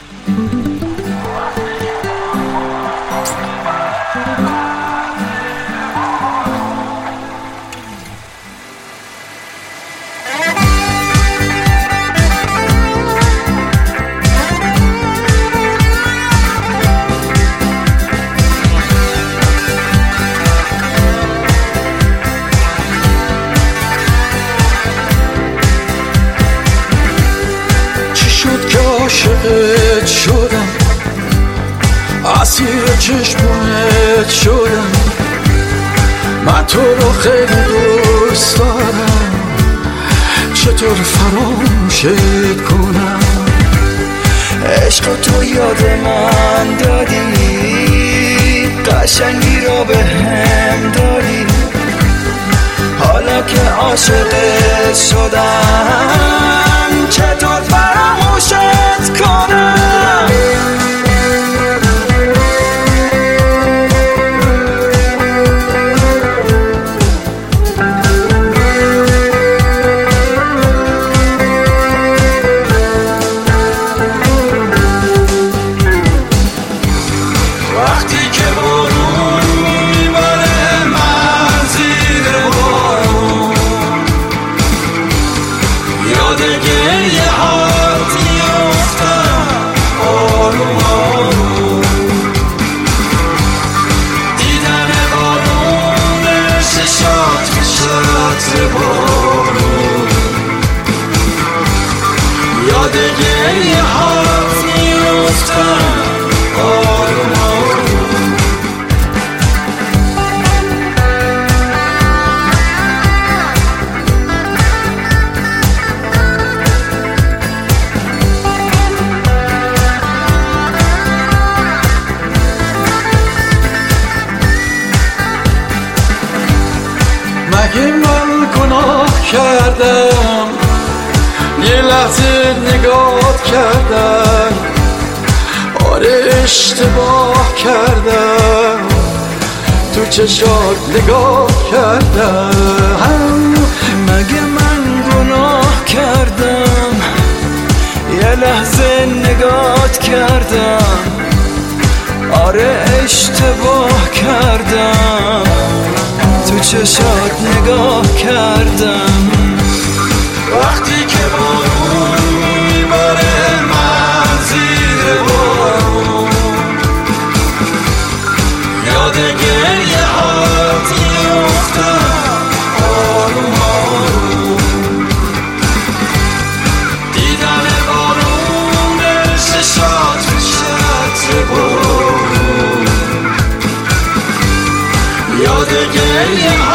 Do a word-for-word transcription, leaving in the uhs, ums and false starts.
عاشقت شدم، اسیر چشمت شدم، من تو رو خیلی دوست دارم، چطور فراموشت کنم؟ عشق تو یاد من دادی، قشنگی رو به هم دادی، حالا که عاشقت شدم چطور فراموشت کنم؟ وقتی که بارون میبره من زیر بارون، یاد گریه هات میافتم آروم آروم، دیدن بارون چشات چشات بارون، یاد گریه هات میافتم آروم آروم. مگه من گناه کردم یه لحظه نگاه کردم؟ آره اشتباه کردم، تو چشات نگاه کردم. مگه من گناه کردم یه لحظه نگاه کردم؟ آره اشتباه کردم، تو چشات نگاه کردم. وقتی که بارون میبره من زیر بارون، یاد گریه هات میافتم آروم آروم، دیدن بارون چشات چشات بارون، یاد گریه